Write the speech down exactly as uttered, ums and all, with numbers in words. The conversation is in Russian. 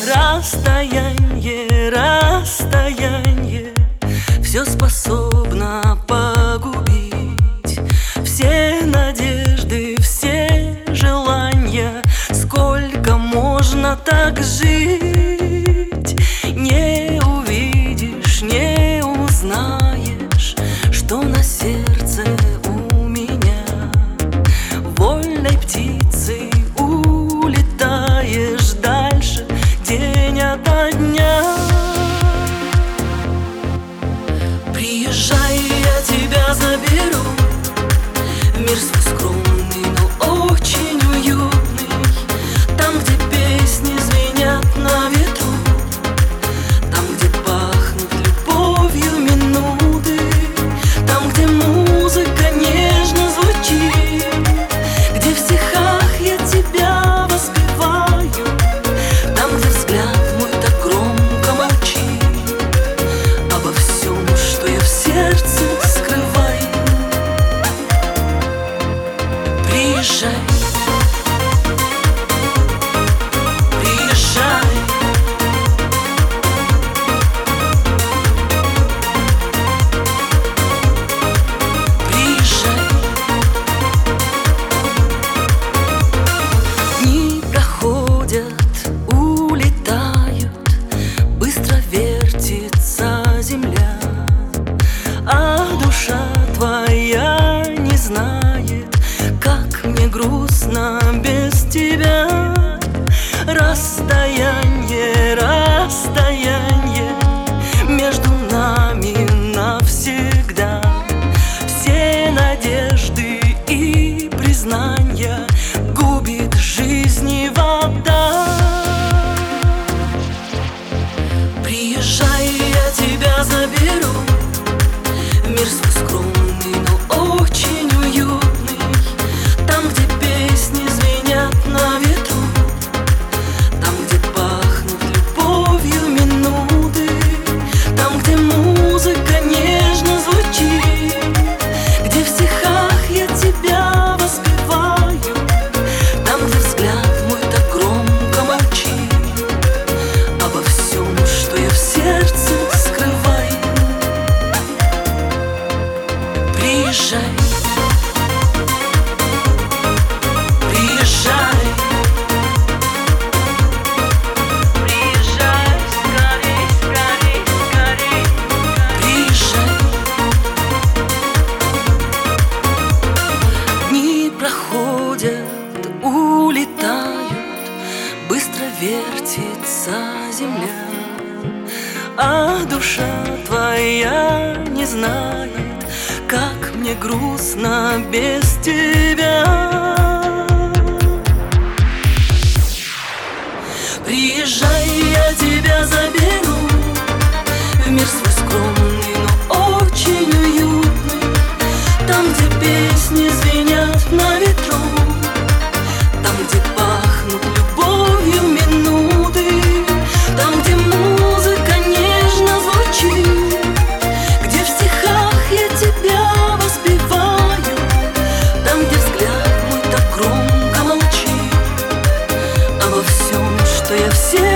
Расстояние, расстояние все способно погубить. Все надежды, все желания. Сколько можно так жить? Не увидишь, не узнаешь, что на сердце у меня. Вольной птицей улетаешь дальше день ото дня. Приезжай, я тебя заберу в мир свой скромный, но очень уютный. Там, где песни звенят на ветру, там, где пахнут любовью минуты, там, где музыка нежно звучит, где в стихах я тебя воспеваю, там, где взгляд мой так громко молчит обо всем, что я в сердце скрываю. Приезжай, приезжай, приезжай. Дни проходят, улетают, быстро вертится земля, а душа твоя не знает, как мне грустно без тебя. Расстояние, расстояние между нами навсегда. Все надежды и признания губит жизни вода. Приезжай, я тебя заберу в мир свой скромный, но очень уютный. Там, где песни звенят на ветру, там, где пахнут любовью минуты, там, где музыка нежно звучит, где в стихах я тебя воспеваю, там, где взгляд мой так громко молчит обо всем, что я в сердце скрываю. Приезжай, приезжай, приезжай, скорей, скорей, скорей, приезжай. Дни проходят, улетают, быстро вертится земля, а душа твоя не знает, как мне грустно без тебя. Приезжай, я тебя заберу в мир свой скромный, но очень уютный. Там, где песни звенят на ветру, там, где пахнут любовью минуты, там, где музыка нежно звучит, где в стихах я тебя воспеваю, там, где взгляд мой так громко молчит обо всем, что я в сердце